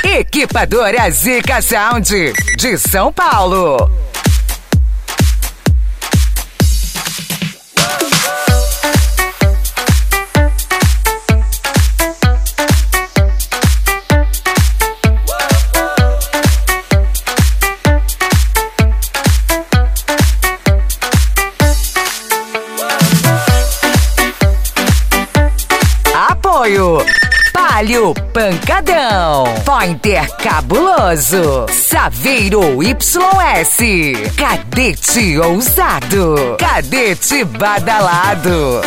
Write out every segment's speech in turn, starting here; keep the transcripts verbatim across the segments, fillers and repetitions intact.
Equipadora Zica Sound de São Paulo. Apoio Palio Pancadão, Pointer Cabuloso, Saveiro Y S, Cadete Ousado, Cadete Badalado.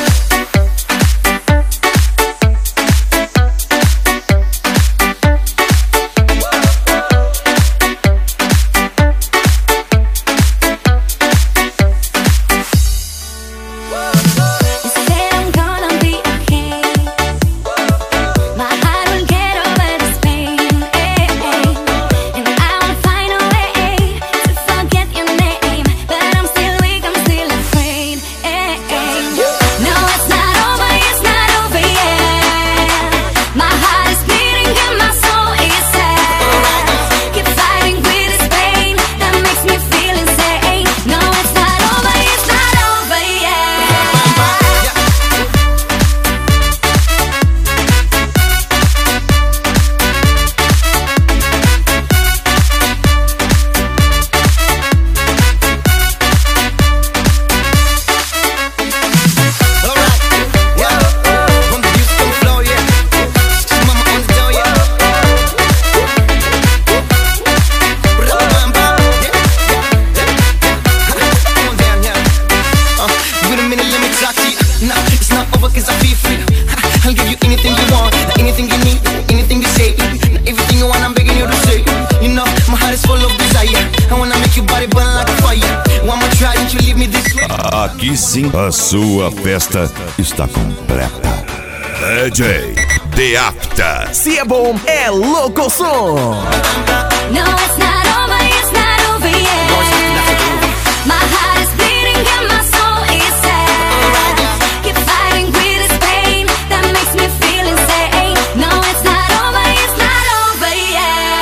Aqui sim, a sua festa está completa. D J The Apta. Se é bom, é louco som. No, it's not over, it's not over yet. My heart is bleeding and my soul is sad. Keep fighting with this pain that makes me feel insane. No, it's not over, it's not over yet.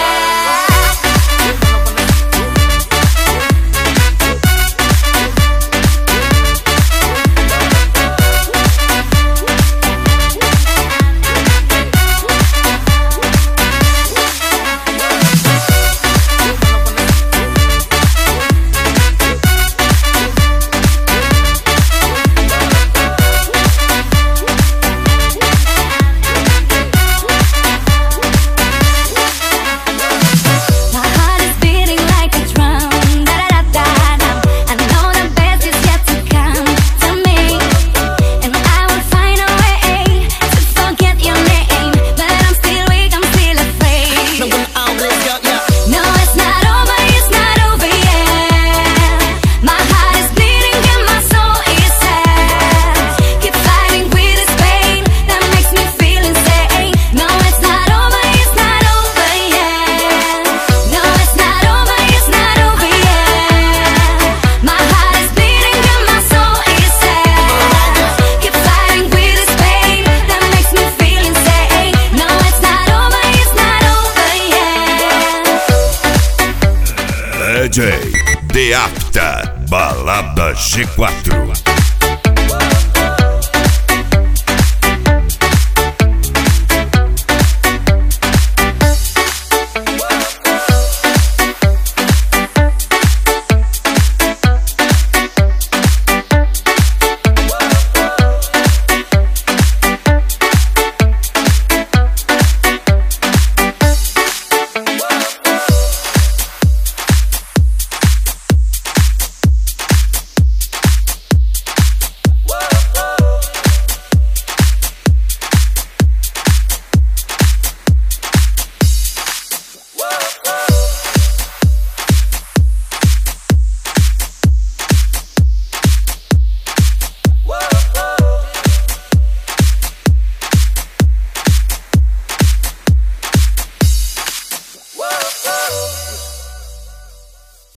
D J The Apta, Balada G quatro.